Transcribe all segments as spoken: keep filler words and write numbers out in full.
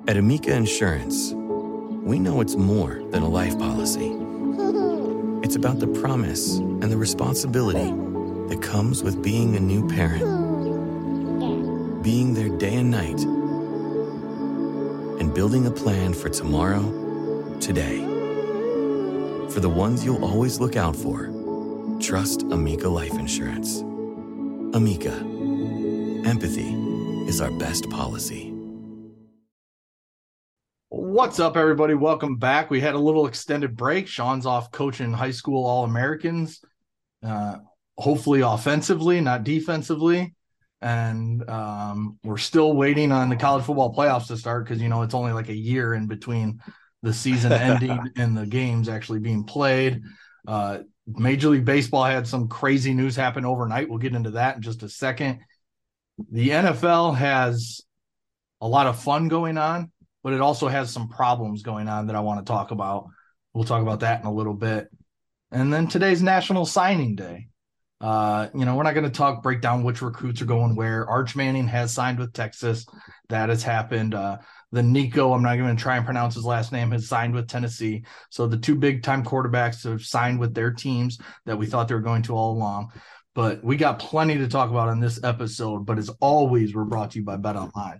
At Amica Insurance, we know it's more than a life policy. It's about the promise and the responsibility that comes with being a new parent. Being there day and night, and building a plan for tomorrow, today. For the ones you'll always look out for, trust Amica Life Insurance. Amica, empathy is our best policy. What's up, everybody? Welcome back. We had a little extended break. Sean's off coaching high school All-Americans, uh, hopefully offensively, not defensively. And um, we're still waiting on the college football playoffs to start because, you know, it's only like a year in between the season ending and the games actually being played. Uh, Major League Baseball had some crazy news happen overnight. We'll get into that in just a second. The N F L has a lot of fun going on, but it also has some problems going on that I want to talk about. We'll talk about that in a little bit. And then today's National Signing Day. Uh, you know, we're not going to talk, break down which recruits are going where. Arch Manning has signed with Texas. That has happened. Uh, the Nico, I'm not going to try and pronounce his last name, has signed with Tennessee. So the two big-time quarterbacks have signed with their teams that we thought they were going to all along. But we got plenty to talk about on this episode. But as always, we're brought to you by BetOnline.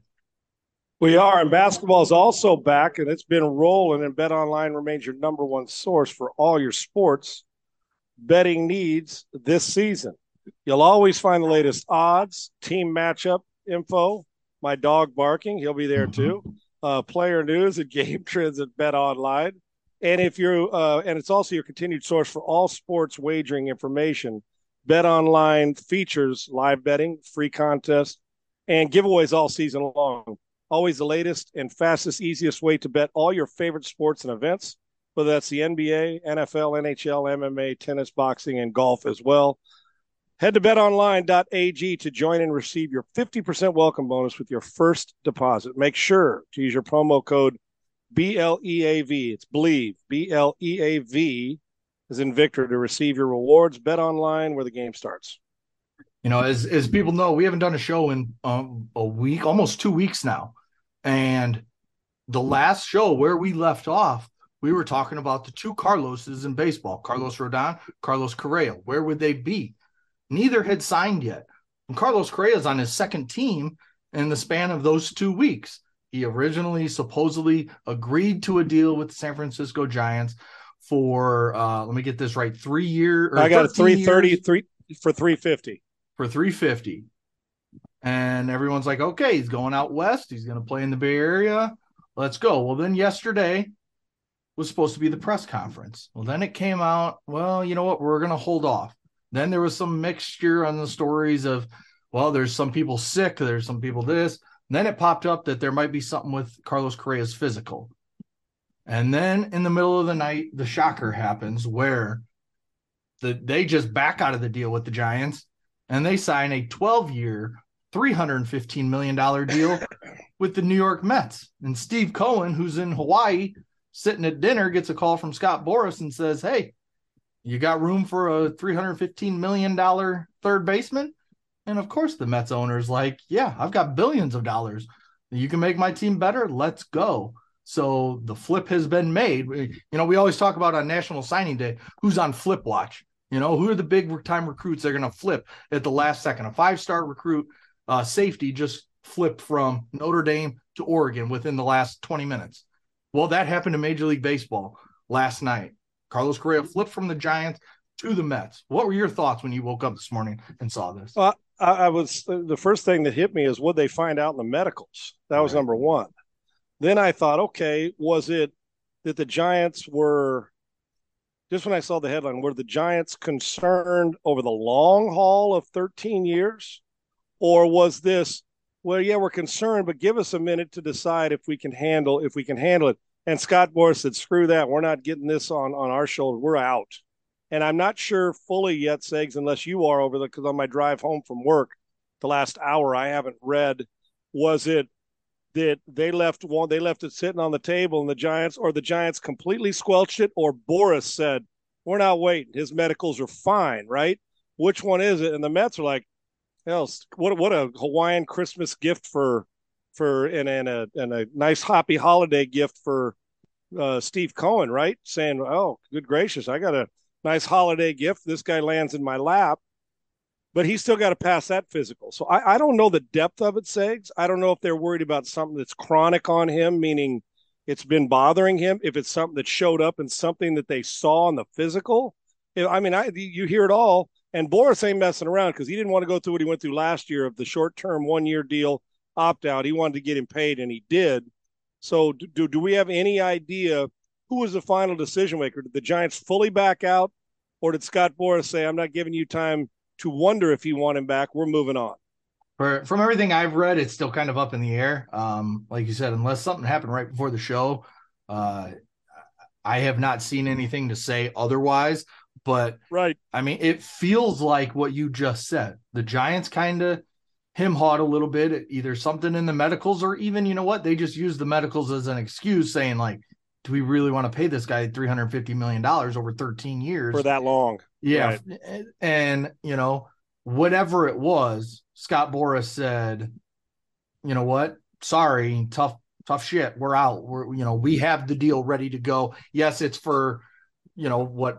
We are, and basketball is also back, and it's been rolling, and BetOnline remains your number one source for all your sports betting needs this season. You'll always find the latest odds, team matchup info, my dog barking, he'll be there too, uh, player news and game trends at BetOnline. And if you're, uh, and it's also your continued source for all sports wagering information. BetOnline features live betting, free contests, and giveaways all season long. Always the latest and fastest, easiest way to bet all your favorite sports and events, whether that's the N B A, N F L, N H L, M M A, tennis, boxing, and golf as well. Head to bet online dot a g to join and receive your fifty percent welcome bonus with your first deposit. Make sure to use your promo code B L E A V. It's Believe, B L E A V, as in Victor, to receive your rewards. BetOnline, where the game starts. You know, as as people know, we haven't done a show in um, a week, almost two weeks now. And the last show where we left off, we were talking about the two Carloses in baseball, Carlos Rodon, Carlos Correa. Where would they be? Neither had signed yet. And Carlos Correa is on his second team in the span of those two weeks. He originally supposedly agreed to a deal with the San Francisco Giants for, uh, let me get this right, three years. I got a three thirty three for three fifty. For three fifty. And everyone's like, okay, he's going out west. He's going to play in the Bay Area. Let's go. Well, then yesterday was supposed to be the press conference. Well, then it came out, well, you know what? We're going to hold off. Then there was some mixture on the stories of, well, there's some people sick. There's some people this. And then it popped up that there might be something with Carlos Correa's physical. And then in the middle of the night, the shocker happens where the, they just back out of the deal with the Giants and they sign a twelve-year, three hundred fifteen million dollars deal with the New York Mets. And Steve Cohen, who's in Hawaii, sitting at dinner, gets a call from Scott Boras and says, hey, you got room for a three hundred fifteen million dollars third baseman? And of course the Mets owner's like, yeah, I've got billions of dollars. You can make my team better. Let's go. So the flip has been made. You know, we always talk about on National Signing Day, who's on flip watch. You know, who are the big time recruits that are going to flip at the last second? A five-star recruit uh, safety just flipped from Notre Dame to Oregon within the last twenty minutes. Well, that happened to Major League Baseball last night. Carlos Correa flipped from the Giants to the Mets. What were your thoughts when you woke up this morning and saw this? Uh, I, I was the first thing that hit me is what they find out in the medicals. That was right. Number one. Then I thought, okay, was it that the Giants were, just when I saw the headline, were the Giants concerned over the long haul of thirteen years? Or was this, well, yeah, we're concerned, but give us a minute to decide if we can handle, if we can handle it. And Scott Boras said, screw that. We're not getting this on, on our shoulder. We're out. And I'm not sure fully yet, Segs, unless you are over there, because on my drive home from work, the last hour, I haven't read, was it that they left one, they left it sitting on the table and the Giants, or the Giants completely squelched it, or Boras said, we're not waiting. His medicals are fine, right? Which one is it? And the Mets are like, hell, what, what a Hawaiian Christmas gift for for and, and a and a nice happy holiday gift for uh, Steve Cohen, right? Saying, "Oh, good gracious, I got a nice holiday gift. This guy lands in my lap." But he's still got to pass that physical. So I, I don't know the depth of it, Segs. I don't know if they're worried about something that's chronic on him, meaning it's been bothering him, if it's something that showed up and something that they saw in the physical. I mean, I, you hear it all. And Boris ain't messing around because he didn't want to go through what he went through last year of the short-term one-year deal opt-out. He wanted to get him paid, and he did. So do, do we have any idea who was the final decision maker? Did the Giants fully back out, or did Scott Boras say, I'm not giving you time to wonder if you want him back, we're moving on? For, from everything I've read, it's still kind of up in the air. Um, like you said, unless something happened right before the show, uh, I have not seen anything to say otherwise. But right, I mean, it feels like what you just said. The Giants kind of him-hawed a little bit, either something in the medicals, or even, you know what, they just use the medicals as an excuse, saying like, do we really want to pay this guy three hundred fifty million dollars over thirteen years for that long? Yeah. Right. And, you know, whatever it was, Scott Boras said, you know what, sorry, tough, tough shit. We're out. We're, you know, we have the deal ready to go. Yes, it's for, you know, what,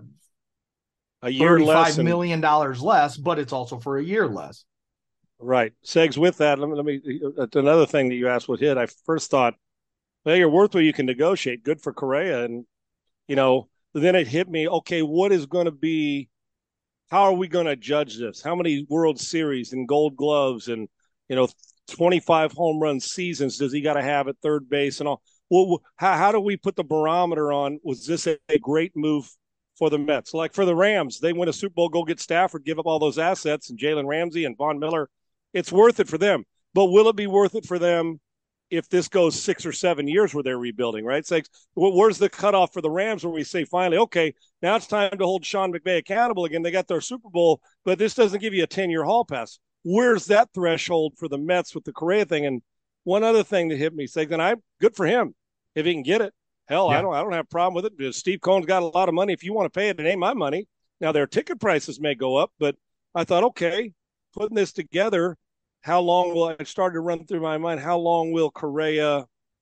a year less, thirty-five million dollars less, but it's also for a year less. Right. Segs, with that, let me, let me, another thing that you asked what hit, I first thought, well, you're worth what you can negotiate. Good for Correa. And, you know, then it hit me, okay, what is going to be, how are we going to judge this? How many World Series and Gold Gloves and, you know, twenty-five home run seasons does he got to have at third base and all? Well, how, how do we put the barometer on, was this a, a great move for the Mets? Like for the Rams, they win a Super Bowl, go get Stafford, give up all those assets and Jalen Ramsey and Von Miller. It's worth it for them. But will it be worth it for them if this goes six or seven years where they're rebuilding, right? It's like, where's the cutoff for the Rams where we say finally, okay, now it's time to hold Sean McVay accountable again. They got their Super Bowl, but this doesn't give you a ten-year hall pass. Where's that threshold for the Mets with the Correa thing? And one other thing that hit me, saying that I'm good for him if he can get it. Hell, yeah. I don't I don't have a problem with it because Steve Cohen's got a lot of money. If you want to pay it, it ain't my money. Now their ticket prices may go up, but I thought, okay, putting this together, how long will I started to run through my mind? How long will Correa?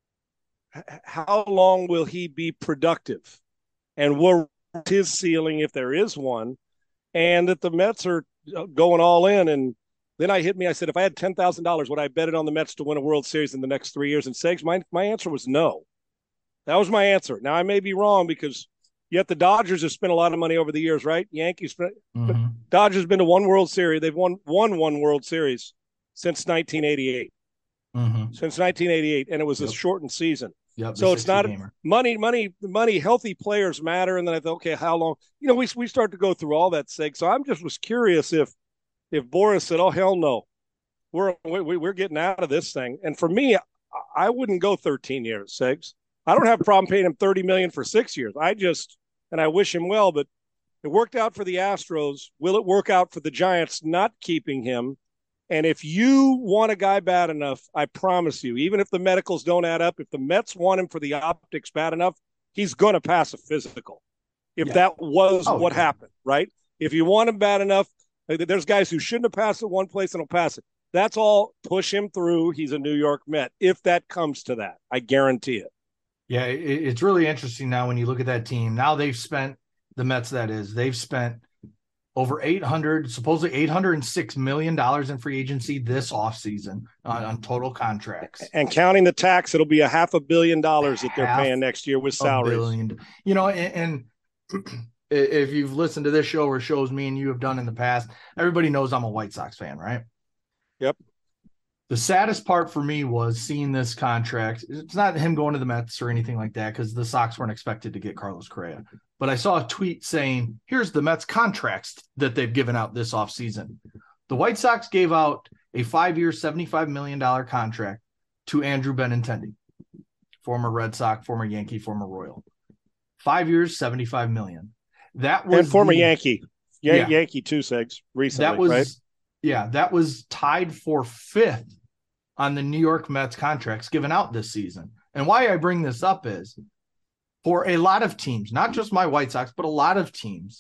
How long will he be productive? And what's his ceiling if there is one? And that the Mets are going all in. And then I hit me. I said, if I had ten thousand dollars, would I bet it on the Mets to win a World Series in the next three years? And Segs, my my answer was no. That was my answer. Now I may be wrong because yet the Dodgers have spent a lot of money over the years, right? Yankees, spent, mm-hmm. Dodgers been to one World Series. They've won won one World Series since nineteen eighty-eight. Mm-hmm. Since nineteen eighty-eight, and it was yep. a shortened season. Yep, so it's not gamer. money, money, money. Healthy players matter. And then I thought, okay, how long? You know, we we start to go through all that sake. So I'm just was curious if if Boras said, "Oh hell no, we're we, we're getting out of this thing." And for me, I wouldn't go thirteen years, Segs. I don't have a problem paying him thirty million dollars for six years. I just, and I wish him well, but it worked out for the Astros. Will it work out for the Giants not keeping him? And if you want a guy bad enough, I promise you, even if the medicals don't add up, if the Mets want him for the optics bad enough, he's going to pass a physical. If yeah. that was oh, what yeah. happened, right? If you want him bad enough, there's guys who shouldn't have passed it one place and will pass it. That's all. Push him through. He's a New York Met. If that comes to that, I guarantee it. Yeah, it's really interesting now when you look at that team. Now they've spent, the Mets that is, they've spent over eight hundred, supposedly eight hundred six million dollars in free agency this offseason on, on total contracts. And counting the tax, it'll be a half a billion dollars that they're half paying next year with salaries. Billion. You know, and, and if you've listened to this show or shows me and you have done in the past, everybody knows I'm a White Sox fan, right? Yep. The saddest part for me was seeing this contract. It's not him going to the Mets or anything like that because the Sox weren't expected to get Carlos Correa. But I saw a tweet saying, here's the Mets contracts that they've given out this offseason. The White Sox gave out a five-year, seventy-five million dollars contract to Andrew Benintendi, former Red Sox, former Yankee, former Royal. Five years, seventy-five million dollars. That was and former the, Yankee. Yan- yeah. Yankee too, Segs, recently, that was, right? Yeah, that was tied for fifth on the New York Mets contracts given out this season. And why I bring this up is for a lot of teams, not just my White Sox, but a lot of teams,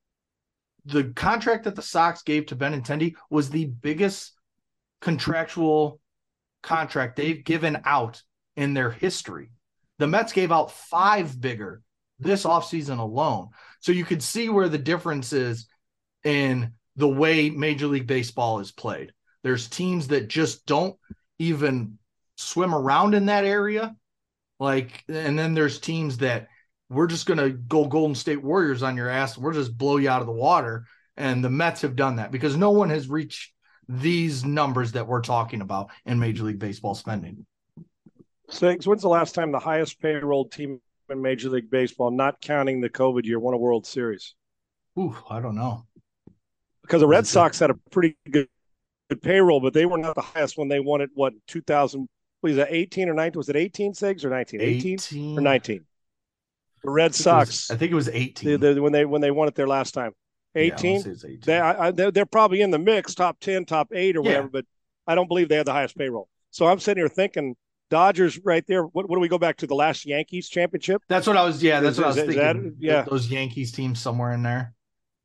the contract that the Sox gave to Benintendi was the biggest contractual contract they've given out in their history. The Mets gave out five bigger this offseason alone. So you could see where the difference is in the way Major League Baseball is played. There's teams that just don't even swim around in that area. Like, and then there's teams that we're just going to go Golden State Warriors on your ass. We'll just blow you out of the water. And the Mets have done that because no one has reached these numbers that we're talking about in Major League Baseball spending. Six, when's the last time the highest payroll team in Major League Baseball, not counting the COVID year, won a World Series? Ooh, I don't know. Because the Red Sox had a pretty good, good payroll, but they were not the highest when they won it, what, two thousand, was that eighteen or nineteen? Was it eighteen, Segs, or nineteen? eighteen, eighteen or nineteen? The Red Sox. I think it was eighteen. The, the, when they when they won it their last time. eighteen? Yeah, eighteen. They, I, they're, they're probably in the mix, top ten, top eight or yeah. whatever, but I don't believe they have the highest payroll. So I'm sitting here thinking, Dodgers right there. What, what do we go back to, the last Yankees championship? That's what I was, yeah, that's is, what I was is, thinking. That, yeah. Those Yankees teams somewhere in there.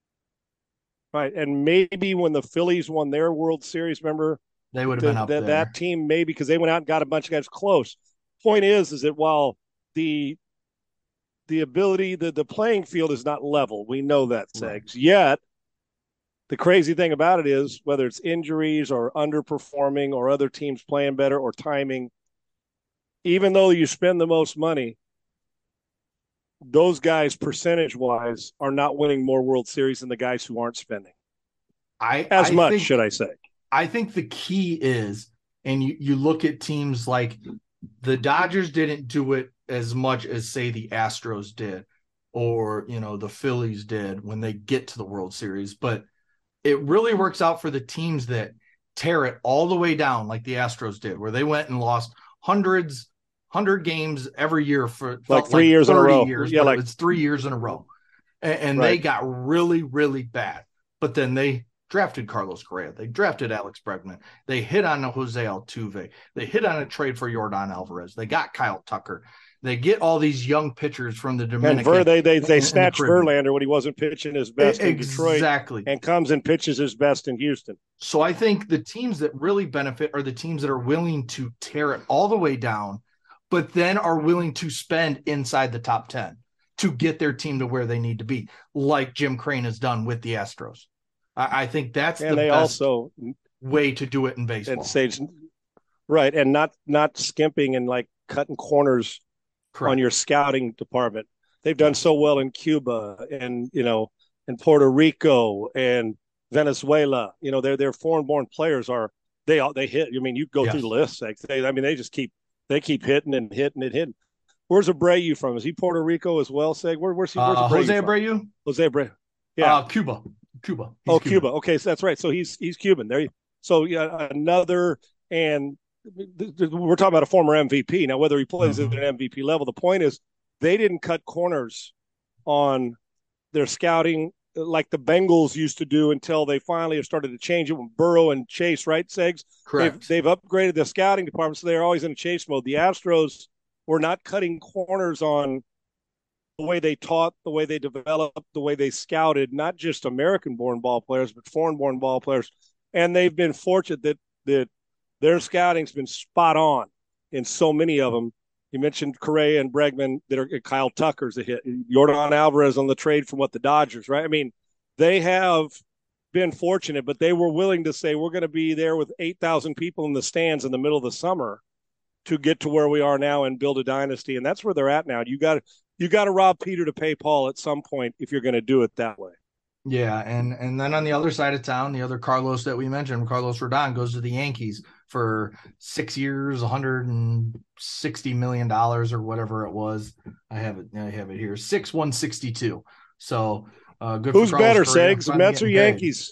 Right, and maybe when the Phillies won their World Series, remember? They would have the, been up the, there. That team, maybe, because they went out and got a bunch of guys close. Point is, is that while the the ability, the, the playing field is not level, we know that, Segs. Right. Yet, the crazy thing about it is, whether it's injuries or underperforming or other teams playing better or timing, even though you spend the most money, those guys, percentage-wise, are not winning more World Series than the guys who aren't spending. I As I much, think, should I say. I think the key is, and you, you look at teams like the Dodgers didn't do it as much as, say, the Astros did or, you know, the Phillies did when they get to the World Series. But it really works out for the teams that tear it all the way down like the Astros did, where they went and lost hundreds Hundred games every year for like three like years in a row. Years, yeah, like it's three years in a row, and, and right. they got really, really bad. But then they drafted Carlos Correa, they drafted Alex Bregman, they hit on Jose Altuve, they hit on a trade for Yordan Alvarez, they got Kyle Tucker, they get all these young pitchers from the Dominican. And Ver, they they they snatched the Verlander when he wasn't pitching his best exactly. in Detroit, exactly, and comes and pitches his best in Houston. So I think the teams that really benefit are the teams that are willing to tear it all the way down, but then are willing to spend inside the top ten to get their team to where they need to be, like Jim Crane has done with the Astros. I, I think that's and the they best also, way to do it in baseball. And stage, right, and not not skimping and like cutting corners Correct. On your scouting department. They've done yes. so well in Cuba and, you know, in Puerto Rico and Venezuela. You know, their their foreign-born players are they they hit. I mean, you go yes. through the list. Like they, I mean, they just keep. They keep hitting and hitting and hitting. Where's Abreu from? Is he Puerto Rico as well, Seg? Where, where's he? Where's uh, Abreu Jose from? Abreu? Jose Abreu. Yeah. Uh, Cuba. Cuba. He's oh, Cuba. Cuba. Okay, so that's right. So he's he's Cuban. There. You, so yeah, another, and th- th- we're talking about a former M V P. Now, whether he plays mm-hmm. at an M V P level, the point is they didn't cut corners on their scouting like the Bengals used to do until they finally have started to change it with Burrow and Chase, right, Segs? Correct. They've, they've upgraded the scouting department, so they're always in a chase mode. The Astros were not cutting corners on the way they taught, the way they developed, the way they scouted, not just American-born ball players, but foreign-born ball players. And they've been fortunate that that their scouting's been spot on in so many of them. You mentioned Correa and Bregman that are Kyle Tucker's a hit. Yordan Alvarez on the trade from what the Dodgers, right? I mean, they have been fortunate, but they were willing to say we're going to be there with eight thousand people in the stands in the middle of the summer to get to where we are now and build a dynasty. And that's where they're at now. You got you got to rob Peter to pay Paul at some point if you're going to do it that way. Yeah, and and then on the other side of town, the other Carlos that we mentioned, Carlos Rodon, goes to the Yankees for six years, one hundred sixty million dollars or whatever it was. I have it. I have it here. Six one sixty two. So uh, good. Who's for better, Segs, Mets or Yankees?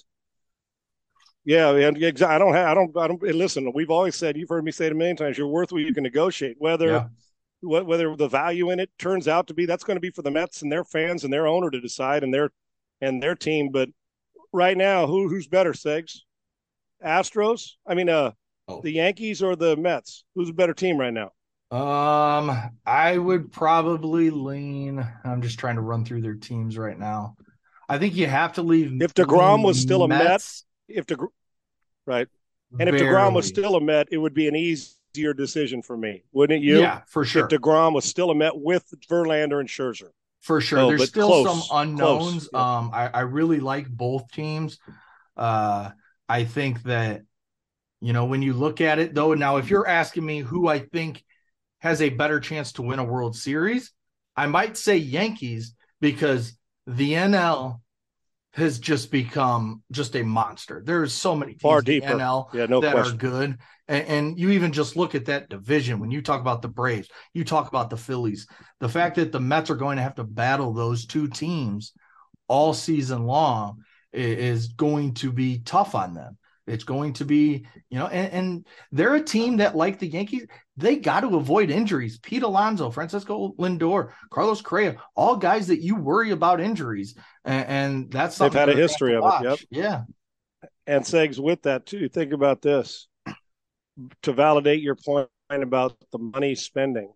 Yeah, and I don't have. I don't. I don't. Listen, we've always said. You've heard me say it a million times. You're worth what you can negotiate. Whether yeah. whether the value in it turns out to be, that's going to be for the Mets and their fans and their owner to decide, and their and their team. But right now, who who's better, Segs? Astros? I mean, uh, oh. the Yankees or the Mets? Who's a better team right now? Um, I would probably lean. I'm just trying to run through their teams right now. I think you have to leave. If DeGrom was still a Met, if De, right, and if Barely. DeGrom was still a Met, it would be an easy easier decision for me, wouldn't you? Yeah, for sure. If DeGrom was still a Met with Verlander and Scherzer. For sure. Oh, There's but still close, some unknowns. close, yeah. Um, I, I really like both teams. Uh, I think that, you know, when you look at it, though, now if you're asking me who I think has a better chance to win a World Series, I might say Yankees, because the N L has just become just a monster. There's so many teams Far in the deeper. N L Yeah, no that question. are good. And, and you even just look at that division. When you talk about the Braves, you talk about the Phillies, the fact that the Mets are going to have to battle those two teams all season long is going to be tough on them. It's going to be, you know, and, and they're a team that, like the Yankees, they got to avoid injuries. Pete Alonso, Francisco Lindor, Carlos Correa, all guys that you worry about injuries. And, and that's something they've had a they're gonna history have of to it. Yep. watch. Yeah. And Segs, with that too, think about this to validate your point about the money spending.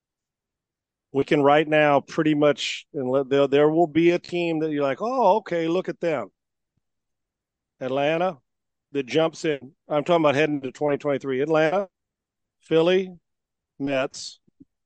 We can right now pretty much, and there, there will be a team that you're like, oh, okay, look at them. Atlanta, that jumps in. I'm talking about heading to twenty twenty-three. Atlanta, Philly, Mets,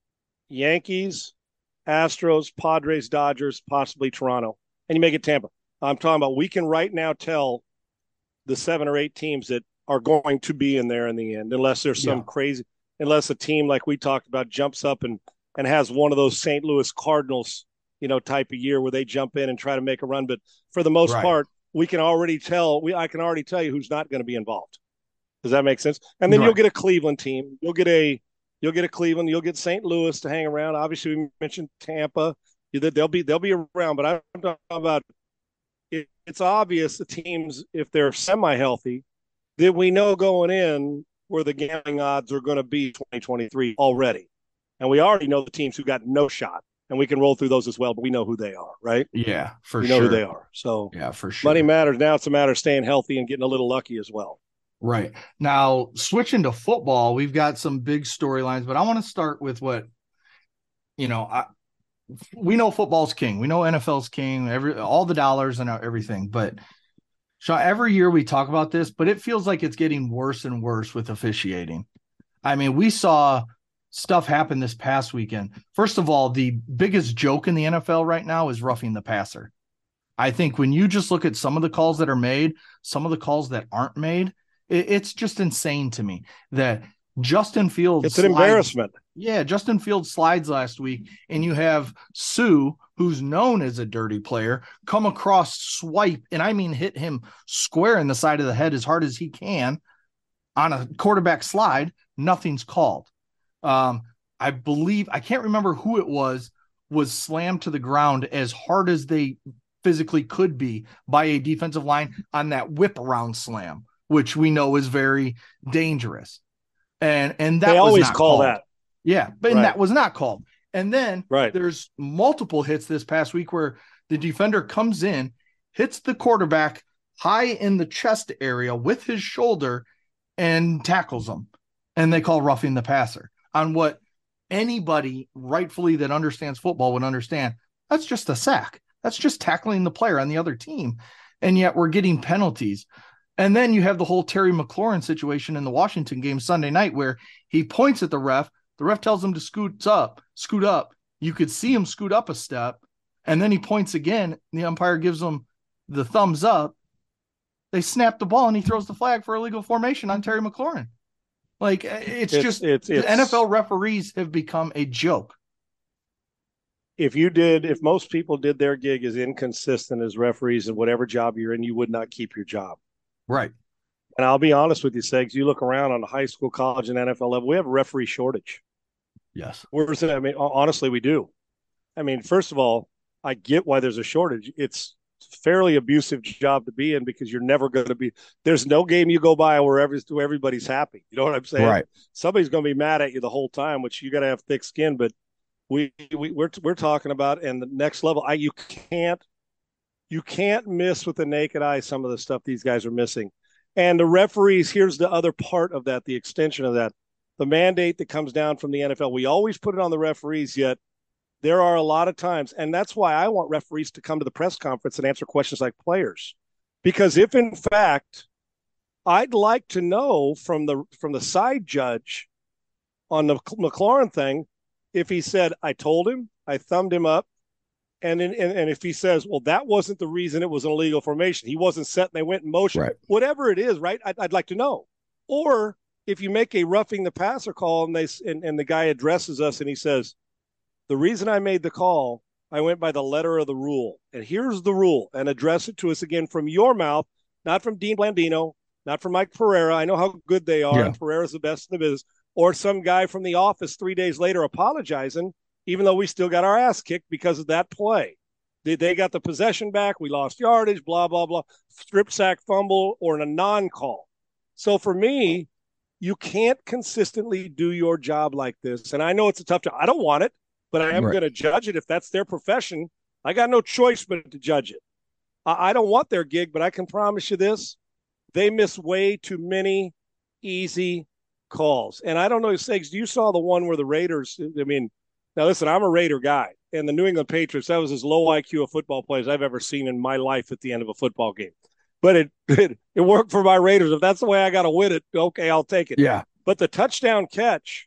Yankees, Astros, Padres, Dodgers, possibly Toronto. And you make it Tampa. I'm talking about, we can right now tell the seven or eight teams that are going to be in there in the end, unless there's some Yeah. crazy, unless a team like we talked about jumps up and, and has one of those Saint Louis Cardinals, you know, type of year where they jump in and try to make a run. But for the most Right. part, we can already tell, we I can already tell you who's not going to be involved. Does that make sense? And then Right. you'll get a Cleveland team. You'll get a you'll get a Cleveland. You'll get Saint Louis to hang around. Obviously, we mentioned Tampa. They'll be they'll be around. But I'm talking about it, it's obvious the teams, if they're semi-healthy, that we know going in where the gambling odds are going to be twenty twenty-three already. And we already know the teams who got no shot. And we can roll through those as well, but we know who they are, right? Yeah, for we know sure. who they are. So yeah, for sure. money matters. Now it's a matter of staying healthy and getting a little lucky as well. Right. Now, switching to football, we've got some big storylines, but I want to start with what, you know, I, we know football's king. We know N F L's king, every all the dollars and everything. But Sean, every year we talk about this, but it feels like it's getting worse and worse with officiating. I mean, we saw stuff happen this past weekend. First of all, the biggest joke in the N F L right now is roughing the passer. I think when you just look at some of the calls that are made, some of the calls that aren't made, it, it's just insane to me that Justin Fields. It's an slides, embarrassment. Yeah, Justin Fields slides last week, and you have Sue, who's known as a dirty player, come across, swipe, and I mean hit him square in the side of the head as hard as he can on a quarterback slide. Nothing's called. Um, I believe, I can't remember who it was, was slammed to the ground as hard as they physically could be by a defensive line on that whip around slam, which we know is very dangerous. And, and that they was always not call called. that. Yeah. But right. that was not called. And then right. there's multiple hits this past week where the defender comes in, hits the quarterback high in the chest area with his shoulder and tackles him. And they call roughing the passer on what anybody rightfully that understands football would understand. That's just a sack. That's just tackling the player on the other team. And yet we're getting penalties. And then you have the whole Terry McLaurin situation in the Washington game Sunday night where he points at the ref. The ref tells him to scoot up, scoot up. You could see him scoot up a step. And then he points again. The umpire gives him the thumbs up. They snap the ball and he throws the flag for illegal formation on Terry McLaurin. Like, it's, it's just it's, it's, the N F L referees have become a joke. If you did, if most people did their gig as inconsistent as referees in whatever job you're in, you would not keep your job. Right. And I'll be honest with you, Segs, you look around on the high school, college, and N F L level, we have a referee shortage. Yes. Where's it? I mean, honestly, we do. I mean, first of all, I get why there's a shortage. It's a fairly abusive job to be in because you're never going to be, there's no game you go by where, every, where everybody's happy. You know what I'm saying? Right. Somebody's going to be mad at you the whole time, which you got to have thick skin. But we, we we're we're talking about, and the next level, I you can't you can't miss with the naked eye some of the stuff these guys are missing. And the referees, here's the other part of that, the extension of that, the mandate that comes down from the N F L. We always put it on the referees, yet there are a lot of times, and that's why I want referees to come to the press conference and answer questions like players. Because if, in fact, I'd like to know from the from the side judge on the McLaurin thing, if he said, I told him, I thumbed him up, and, then, and and if he says, well, that wasn't the reason it was an illegal formation, he wasn't set and they went in motion, Right. whatever it is, right? I'd, I'd like to know. Or if you make a roughing the passer call and they and, and the guy addresses us and he says, the reason I made the call, I went by the letter of the rule. And here's the rule, and address it to us again from your mouth, not from Dean Blandino, not from Mike Pereira. I know how good they are, yeah. and Pereira's the best in the business. Or some guy from the office three days later apologizing, even though we still got our ass kicked because of that play. They, they got the possession back. We lost yardage, blah, blah, blah, strip sack fumble, or in a non-call. So for me, you can't consistently do your job like this. And I know it's a tough job. I don't want it, but I am right. going to judge it. If that's their profession, I got no choice but to judge it. I, I don't want their gig, but I can promise you this. They miss way too many easy calls. And I don't know, Segs, you saw the one where the Raiders, I mean, now listen, I'm a Raider guy. And the New England Patriots, that was as low I Q of football players I've ever seen in my life at the end of a football game. But it it, it worked for my Raiders. If that's the way I got to win it, okay, I'll take it. Yeah. But the touchdown catch,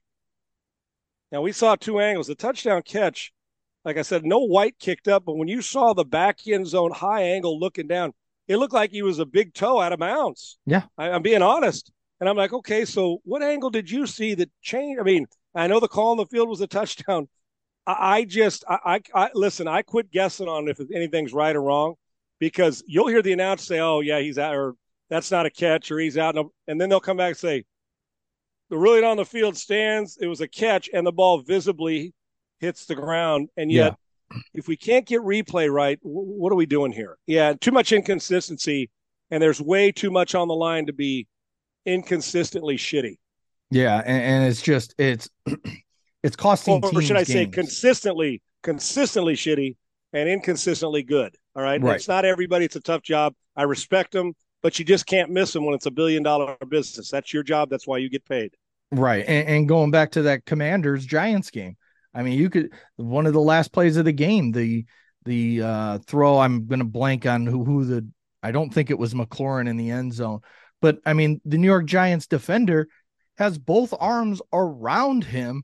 now we saw two angles. The touchdown catch, like I said, no White kicked up, but when you saw the back end zone high angle looking down, it looked like he was a big toe out of bounds. Yeah. I, I'm being honest. And I'm like, okay, so what angle did you see that changed? I mean, I know the call on the field was a touchdown. I, I just, I, I, I listen, I quit guessing on if anything's right or wrong, because you'll hear the announcer say, oh, yeah, he's out, or that's not a catch, or he's out. And then they'll come back and say, the ruling on the field stands, it was a catch, and the ball visibly hits the ground. And yet, yeah. if we can't get replay right, what are we doing here? Yeah, too much inconsistency, and there's way too much on the line to be inconsistently shitty. Yeah, and, and it's just it's it's costing or, teams or should I games. say consistently, consistently shitty and inconsistently good. All right, right. It's not everybody. It's a tough job. I respect them, but you just can't miss them when it's a billion dollar business. That's your job. That's why you get paid. Right, and, and going back to that Commanders Giants game, I mean, you could one of the last plays of the game, the the uh, throw. I'm going to blank on who who the. I don't think it was McLaurin in the end zone. But, I mean, the New York Giants defender has both arms around him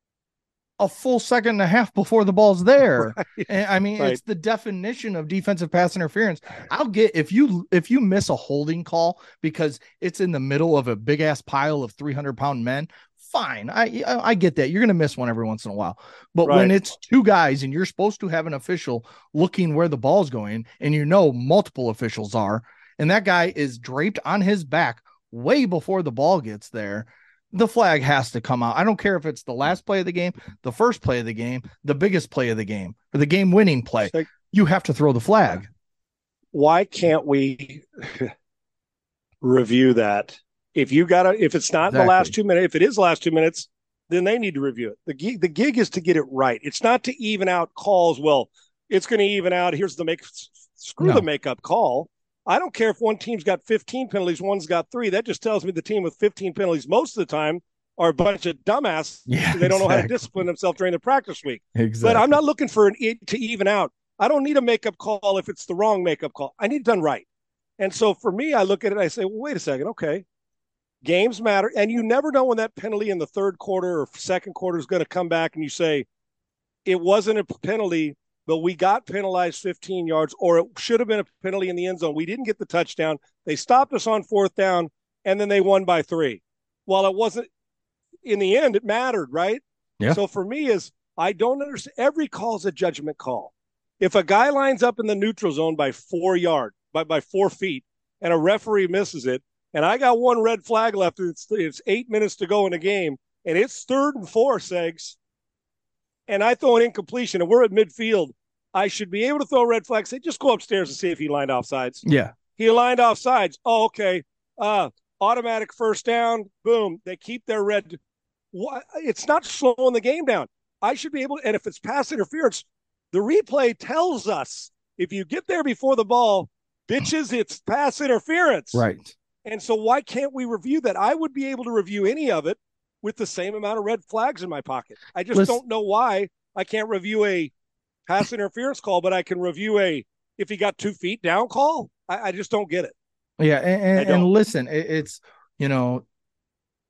a full second and a half before the ball's there. Right. And, I mean, right. it's the definition of defensive pass interference. I'll get if you if you miss a holding call because it's in the middle of a big-ass pile of three hundred pound men, fine. I I get that. You're going to miss one every once in a while. But right. when it's two guys and you're supposed to have an official looking where the ball's going, and you know multiple officials are, and that guy is draped on his back way before the ball gets there, the flag has to come out. I don't care if it's the last play of the game, the first play of the game, the biggest play of the game, or the game-winning play. Like, you have to throw the flag. Why can't we review that? If you got to, if it's not exactly. the last two minutes, if it is the last two minutes, then they need to review it. The gig, the gig is to get it right. It's not to even out calls. Well, it's going to even out. Here's the make. Screw no. the makeup call. I don't care if one team's got fifteen penalties, one's got three. That just tells me the team with fifteen penalties most of the time are a bunch of dumbasses. Yeah, they don't exactly. know how to discipline themselves during the practice week. Exactly. But I'm not looking for an it to even out. I don't need a makeup call if it's the wrong makeup call. I need it done right. And so for me, I look at it and I say, well, wait a second. Okay. Games matter. And you never know when that penalty in the third quarter or second quarter is going to come back and you say, it wasn't a penalty, but we got penalized fifteen yards, or it should have been a penalty in the end zone. We didn't get the touchdown. They stopped us on fourth down, and then they won by three. Well, it wasn't – in the end, it mattered, right? Yeah. So for me is I don't understand – every call is a judgment call. If a guy lines up in the neutral zone by four yards, by, by four feet, and a referee misses it, and I got one red flag left, it's, it's eight minutes to go in the game, and it's third and four, Segs, and I throw an incompletion, and we're at midfield, I should be able to throw a red flag, say, just go upstairs and see if he lined off sides. Yeah. He lined off sides. Oh, okay. Uh, automatic first down. Boom. They keep their red. What? It's not slowing the game down. I should be able to, and if it's pass interference, the replay tells us if you get there before the ball, bitches, it's pass interference. Right. And so why can't we review that? I would be able to review any of it with the same amount of red flags in my pocket. I just Listen. don't know why I can't review a pass interference call, but I can review a if he got two feet down call. I, I just don't get it. Yeah, and, and, and listen, it, it's you know,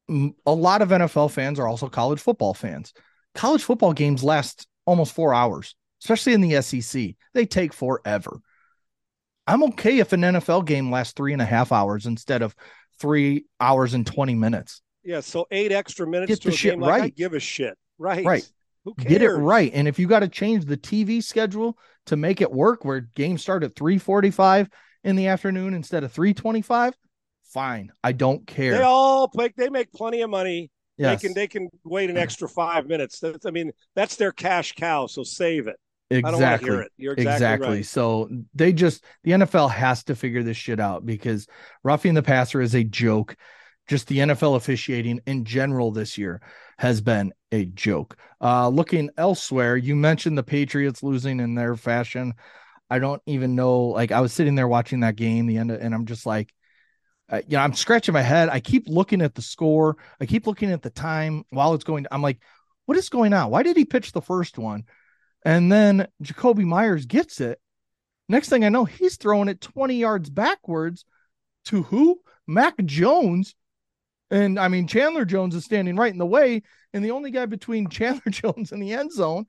a lot of N F L fans are also college football fans. College football games last almost four hours, especially in the S E C. They take forever. I'm okay if an N F L game lasts three and a half hours instead of three hours and twenty minutes. Yeah, so eight extra minutes Get to the a shit game, like, right. I give a shit. Right. Right. Who cares? Get it right. And if you got to change the T V schedule to make it work where games start at three forty-five in the afternoon instead of three twenty-five, fine. I don't care. They all make, they make plenty of money. Yes. They can they can wait an extra five minutes. That's, I mean, that's their cash cow, so save it. Exactly. I don't want to hear it. You're exactly, exactly. Right. So they just, the N F L has to figure this shit out because roughing the passer is a joke. Just the N F L officiating in general this year has been a joke. Uh, looking elsewhere, you mentioned the Patriots losing in their fashion. I don't even know. Like, I was sitting there watching that game, the end, of, and I'm just like, uh, you know, I'm scratching my head. I keep looking at the score. I keep looking at the time while it's going. I'm like, what is going on? Why did he pitch the first one? And then Jacoby Myers gets it. Next thing I know, he's throwing it twenty yards backwards to who? Mac Jones. And I mean, Chandler Jones is standing right in the way. And the only guy between Chandler Jones and the end zone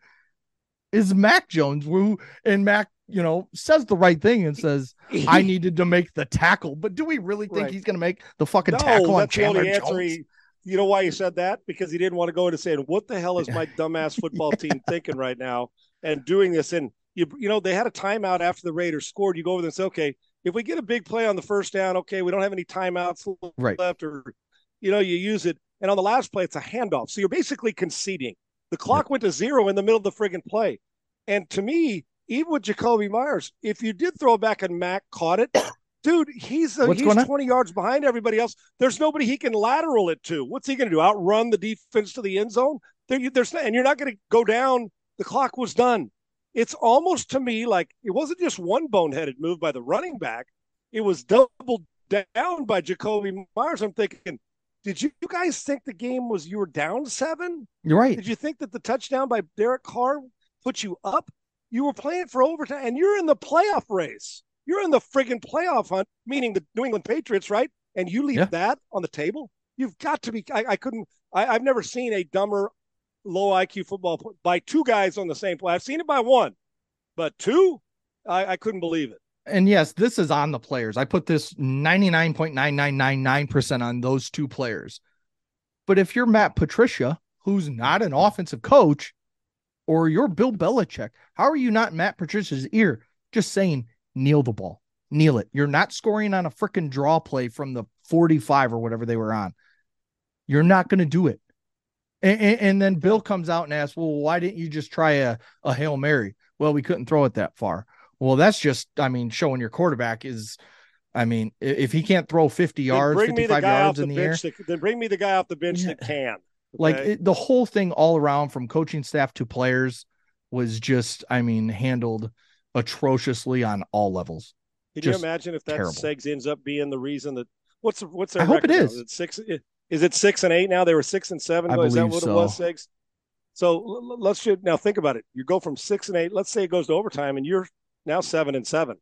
is Mac Jones, who, and Mac, you know, says the right thing and says, I needed to make the tackle. But do we really think right. he's going to make the fucking no, tackle on that's Chandler the Jones? He, you know why he said that? Because he didn't want to go into saying, what the hell is my dumbass football team thinking right now and doing this? And, you, you know, they had a timeout after the Raiders scored. You go over there and say, okay, if we get a big play on the first down, okay, we don't have any timeouts right. left, or, you know, you use it. And on the last play, it's a handoff. So you're basically conceding. The clock yep. went to zero in the middle of the friggin' play. And to me, even with Jacoby Myers, if you did throw back and Mac caught it, dude, he's a, he's twenty yards behind everybody else. There's nobody he can lateral it to. What's he going to do? Outrun the defense to the end zone? There, there's and you're not going to go down. The clock was done. It's almost to me like it wasn't just one boneheaded move by the running back. It was doubled down by Jacoby Myers. I'm thinking, did you guys think the game was you were down seven? You're right. Did you think that the touchdown by Derek Carr put you up? You were playing for overtime, and you're in the playoff race. You're in the friggin' playoff hunt, meaning the New England Patriots, right? And you leave yeah. that on the table? You've got to be – I couldn't – I've never seen a dumber, low I Q football play by two guys on the same play. I've seen it by one, but two, I, I couldn't believe it. And yes, this is on the players. I put this ninety-nine point nine nine nine nine percent on those two players. But if you're Matt Patricia, who's not an offensive coach, or you're Bill Belichick, how are you not Matt Patricia's ear just saying, kneel the ball, kneel it? You're not scoring on a freaking draw play from the forty-five or whatever they were on. You're not going to do it. And, and, and then Bill comes out and asks, well, why didn't you just try a, a Hail Mary? Well, we couldn't throw it that far. Well, that's just, I mean, showing your quarterback is, I mean, if he can't throw fifty yards, fifty-five yards in the, the air, that, then bring me the guy off the bench yeah. that can. Okay? Like it, the whole thing all around from coaching staff to players was just, I mean, handled atrociously on all levels. Can just you imagine if that terrible. Segs ends up being the reason that what's what's their I hope it is. Is it six? Is it six and eight now? They were six and seven. I is that believe what so. it was, Segs? So let's just now think about it. You go from six and eight. Let's say it goes to overtime, and you're now seven and seven,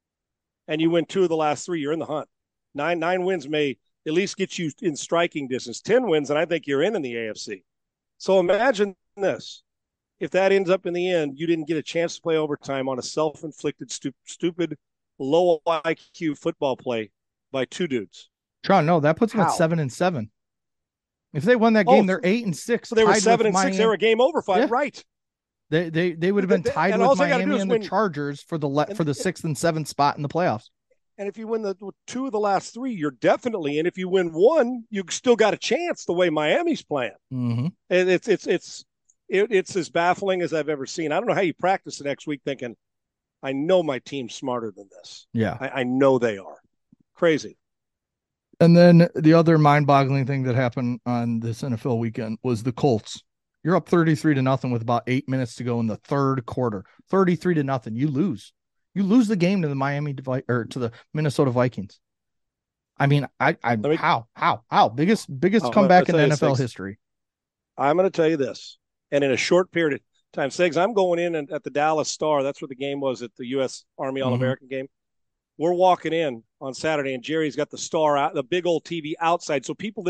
and you win two of the last three. You're in the hunt. Nine nine wins may at least get you in striking distance. Ten wins, and I think you're in in the A F C. So imagine this: if that ends up in the end, you didn't get a chance to play overtime on a self-inflicted, stu- stupid, low I Q football play by two dudes. Sean, no, that puts them How? at seven and seven. If they won that game, oh, they're eight and six. So they were seven and Miami. six. They were a game over five, yeah. right? They they they would have been tied and with Miami and win. the Chargers for the le- and, for the sixth and seventh spot in the playoffs. And if you win the two of the last three, you're definitely in. If you win one, you still got a chance. The way Miami's playing, mm-hmm. and it's it's it's it, it's as baffling as I've ever seen. I don't know how you practice the next week thinking, I know my team's smarter than this. Yeah, I, I know they are. Crazy. And then the other mind-boggling thing that happened on this N F L weekend was the Colts. You're up thirty-three to nothing with about eight minutes to go in the third quarter. thirty-three to nothing. You lose. You lose the game to the Miami or to the Minnesota Vikings. I mean, I, I me, how, how, how biggest, biggest oh, comeback in N F L things. history. I'm going to tell you this, and in a short period of time, Segs, I'm going in at the Dallas Star. That's where the game was at the U S Army All-American mm-hmm. game. We're walking in on Saturday, and Jerry's got the Star out, the big old T V outside, so people that are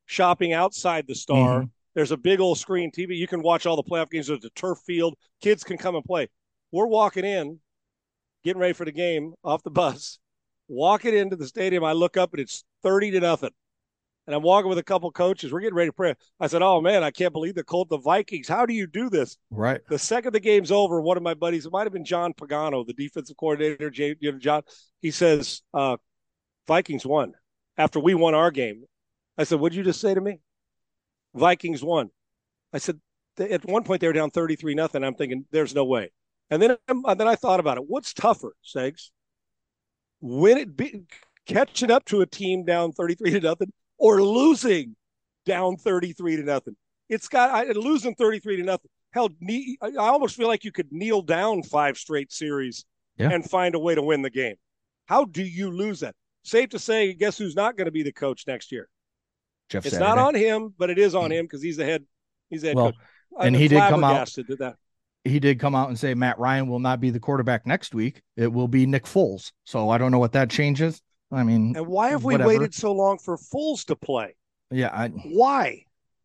shopping outside the Star. Mhm. There's a big old screen T V. You can watch all the playoff games. There's a turf field. Kids can come and play. We're walking in, getting ready for the game off the bus, walking into the stadium. I look up and it's thirty to nothing. And I'm walking with a couple coaches. We're getting ready to pray. I said, oh, man, I can't believe the Colt, the Vikings. How do you do this? Right. The second the game's over, one of my buddies, it might have been John Pagano, the defensive coordinator, Jay, you know, John, he says, uh, Vikings won after we won our game. I said, what did you just say to me? Vikings won. I said, at one point they were down thirty-three nothing. I'm thinking, there's no way. And then, and then I thought about it. What's tougher, Segs? Win it, be, catching up to a team down thirty-three to nothing, or losing down thirty-three to nothing. It's got I, losing thirty-three to nothing. Hell, knee, I almost feel like you could kneel down five straight series yeah. and find a way to win the game. How do you lose that? Safe to say, guess who's not going to be the coach next year? Jeff it's Saturday. not on him, but it is on him because he's the head. He's the head well, coach. And I'm he did come out. Did that. He did come out and say Matt Ryan will not be the quarterback next week. It will be Nick Foles. So I don't know what that changes. I mean, and why have we whatever. waited so long for Foles to play? Yeah, I, why?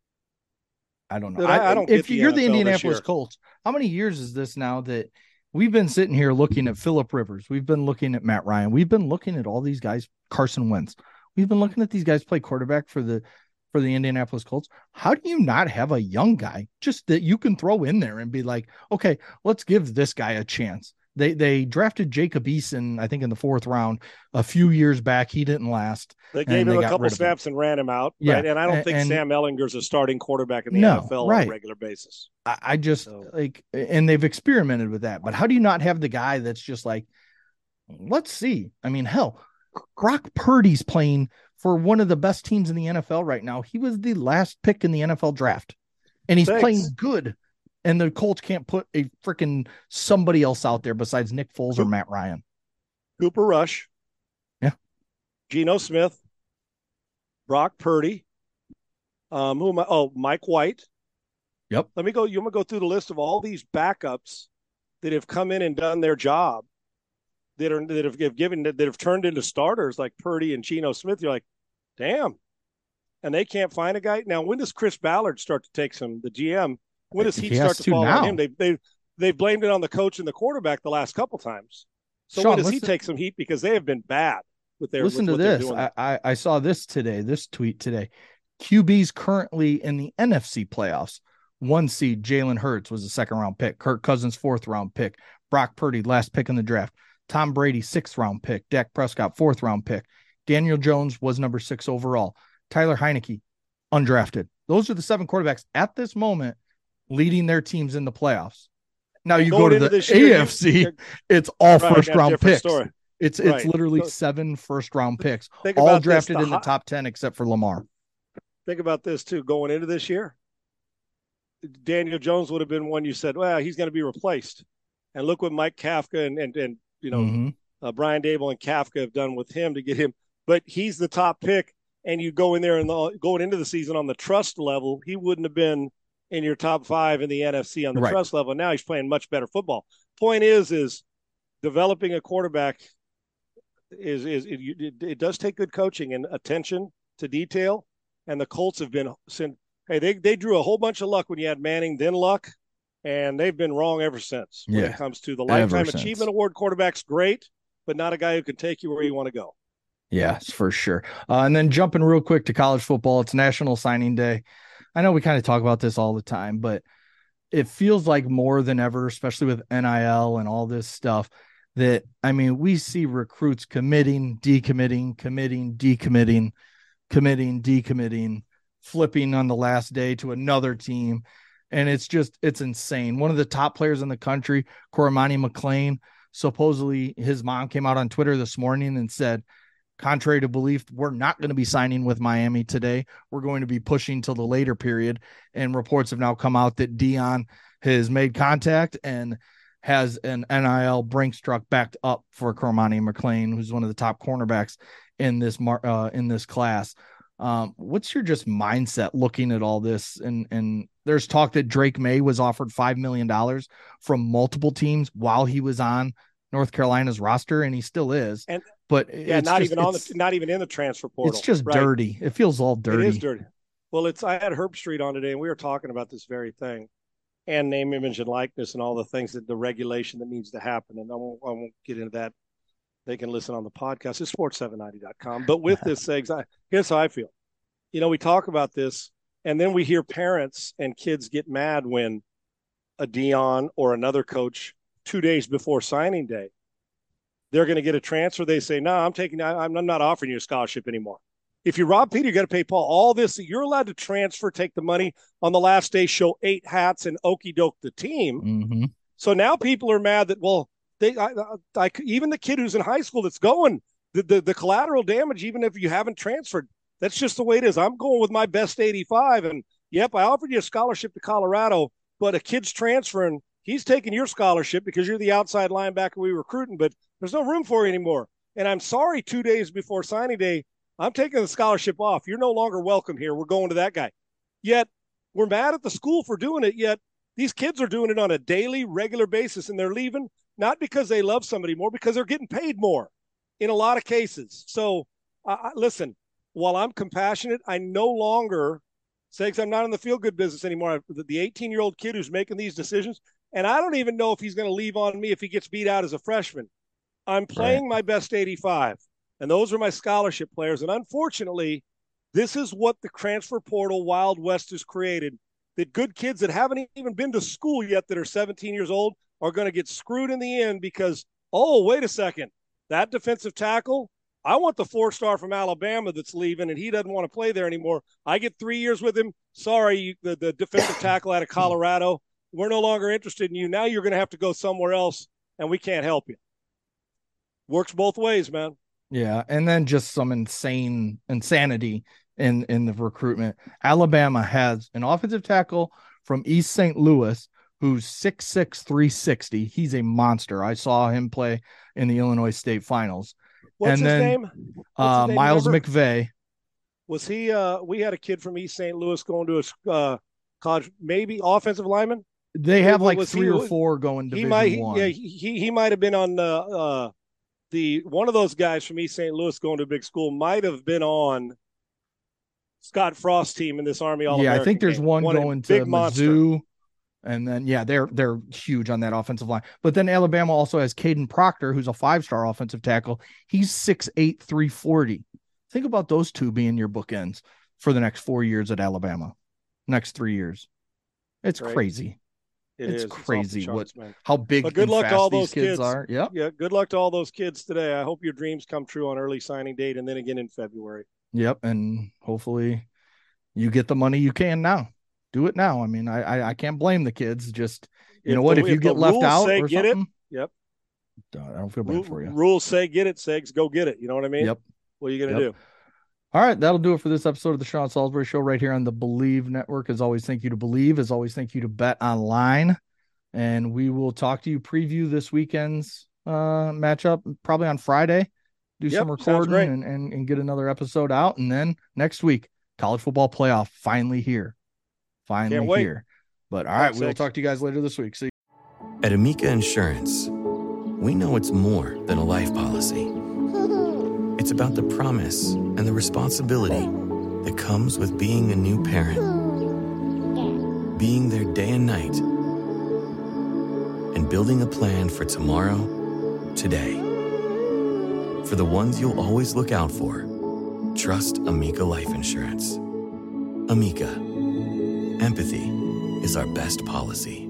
I don't know. I, I, I don't. If the you're N F L the Indianapolis year. Colts, how many years is this now that we've been sitting here looking at Phillip Rivers? We've been looking at Matt Ryan. We've been looking at all these guys. Carson Wentz. We've been looking at these guys play quarterback for the for the Indianapolis Colts. How do you not have a young guy just that you can throw in there and be like, okay, let's give this guy a chance? They they drafted Jacob Eason, I think, in the fourth round a few years back. He didn't last. They gave him they a couple snaps and ran him out. Yeah, right? And I don't and, think and, Sam Ellinger's a starting quarterback in the no, N F L right. on a regular basis. I, I just so. like, and they've experimented with that. But how do you not have the guy that's just like, let's see? I mean, hell, Brock Purdy's playing for one of the best teams in the N F L right now. He was the last pick in the N F L draft, and he's Thanks. playing good. And the Colts can't put a freaking somebody else out there besides Nick Foles or Matt Ryan. Cooper Rush. Yeah. Geno Smith. Brock Purdy. Um, who am I? Oh, Mike White. Yep. Let me go. You want to go through the list of all these backups that have come in and done their job, that are that have given that have turned into starters like Purdy and Geno Smith. You're like, damn. And they can't find a guy. Now, when does Chris Ballard start to take some, the G M? When does he, he start to, to fall now. on him? They they they blamed it on the coach and the quarterback the last couple times. So Sean, when does he listen, take some heat because they have been bad with their. Listen with to this. I, I I saw this today. This tweet today. Q B's currently in the N F C playoffs. One seed Jalen Hurts was a second round pick. Kirk Cousins fourth round pick. Brock Purdy last pick in the draft. Tom Brady sixth round pick. Dak Prescott fourth round pick. Daniel Jones was number six overall. Tyler Heineke undrafted. Those are the seven quarterbacks at this moment leading their teams in the playoffs. Now you Going go to the year, A F C, it's all right, first round picks. Story. It's it's right. literally so, seven first round picks, think all about drafted this, the in the hot, top ten except for Lamar. Think about this too. Going into this year, Daniel Jones would have been one you said, well, he's going to be replaced. And look what Mike Kafka and and, and you know mm-hmm. uh, Brian Dable and Kafka have done with him to get him. But he's the top pick, and you go in there and the, going into the season on the trust level, he wouldn't have been in your top five in the N F C on the right. trust level. Now he's playing much better football. Point is, is developing a quarterback is is it, it, it does take good coaching and attention to detail. And the Colts have been since hey they they drew a whole bunch of luck when you had Manning, then luck, and they've been wrong ever since when yeah. it comes to the lifetime Ever achievement since. award. Quarterback's great, but not a guy who can take you where you want to go. Yes, for sure. Uh, and then jumping real quick to college football, it's National Signing Day. I know we kind of talk about this all the time, but it feels like more than ever, especially with N I L and all this stuff, that, I mean, we see recruits committing, decommitting, committing, decommitting, committing, decommitting, flipping on the last day to another team. And it's just, it's insane. One of the top players in the country, Cormani McClain, supposedly his mom came out on Twitter this morning and said, contrary to belief, we're not going to be signing with Miami today. We're going to be pushing till the later period. And reports have now come out that Dion has made contact and has an N I L Brinks truck backed up for Cormani McClain, who's one of the top cornerbacks in this mar- uh, in this class. Um, what's your just mindset looking at all this? And and there's talk that Drake May was offered five million dollars from multiple teams while he was on North Carolina's roster, and he still is. And but yeah, it's not just, even on the, not even in the transfer portal. It's just right? dirty. It feels all dirty. It is dirty. Well, it's I had Herb Street on today, and we were talking about this very thing, and name, image, and likeness, and all the things that the regulation that needs to happen. And I won't, I won't get into that. They can listen on the podcast. It's sports seven ninety dot com. But with this, I, here's how I feel. You know, we talk about this, and then we hear parents and kids get mad when a Dion or another coach two days before signing day, they're going to get a transfer. They say, no, I'm taking, I'm not offering you a scholarship anymore. If you rob Peter, you got to pay Paul. All this, you're allowed to transfer, take the money on the last day, show eight hats, and okey doke the team. Mm-hmm. So now people are mad that, well, they, I, I, even the kid who's in high school that's going, the, the, the collateral damage, even if you haven't transferred, that's just the way it is. I'm going with my best eighty-five, and yep, I offered you a scholarship to Colorado, but a kid's transferring. He's taking your scholarship because you're the outside linebacker we were recruiting, but there's no room for you anymore. And I'm sorry, two days before signing day, I'm taking the scholarship off. You're no longer welcome here. We're going to that guy. Yet we're mad at the school for doing it. Yet these kids are doing it on a daily, regular basis, and they're leaving not because they love somebody more, because they're getting paid more in a lot of cases. So uh, listen, while I'm compassionate, I no longer say, because I'm not in the feel-good business anymore. The eighteen-year-old kid who's making these decisions, and I don't even know if he's going to leave on me if he gets beat out as a freshman. I'm playing right. my best eighty-five. And those are my scholarship players. And unfortunately, this is what the transfer portal Wild West has created, that good kids that haven't even been to school yet that are seventeen years old are going to get screwed in the end because, oh, wait a second, that defensive tackle, I want the four-star from Alabama that's leaving, and he doesn't want to play there anymore. I get three years with him. Sorry, the, the defensive tackle out of Colorado, we're no longer interested in you. Now you're going to have to go somewhere else, and we can't help you. Works both ways, man. Yeah, and then just some insane insanity in, in the recruitment. Alabama has an offensive tackle from East Saint Louis who's six six, three sixty. He's a monster. I saw him play in the Illinois State Finals. What's and his then, name? What's uh, his name? Miles Remember? McVeigh. Was he uh, – we had a kid from East Saint Louis going to a uh, college, maybe offensive lineman? They have like was three he, or four going Division he might, One. Yeah, he, he might have been on uh, uh, the – one of those guys from East Saint Louis going to a big school might have been on Scott Frost's team in this Army All-American Yeah, I think there's game. one, one going to big Mizzou. Monster. And then, yeah, they're they're huge on that offensive line. But then Alabama also has Caden Proctor, who's a five-star offensive tackle. He's six eight, three forty. Think about those two being your bookends for the next four years at Alabama, next three years. It's right. crazy. It it's is. crazy it's what charts, how big but good and luck fast to all these those kids, kids are. Yep. Yeah, good luck to all those kids today. I hope your dreams come true on early signing date and then again in February. Yep, and hopefully you get the money you can now. Do it now. I mean, I I, I can't blame the kids. Just you if know what? The, if you if get left out say or get something, it, yep. I don't feel bad Rule, for you. Rules say get it, Segs, go get it. You know what I mean? Yep. What are you gonna yep. do? All right, that'll do it for this episode of the Sean Salisbury Show right here on the Believe Network. As always, thank you to Believe. As always, thank you to Bet Online. And we will talk to you, preview this weekend's uh, matchup probably on Friday. Do yep, some recording and, and, and get another episode out. And then next week, college football playoff finally here. Finally here. But all right, we'll talk to you guys later this week. See you. At Amica Insurance, we know it's more than a life policy. It's about the promise and the responsibility that comes with being a new parent. Being there day and night. And building a plan for tomorrow, today. For the ones you'll always look out for, trust Amica Life Insurance. Amica. Empathy is our best policy.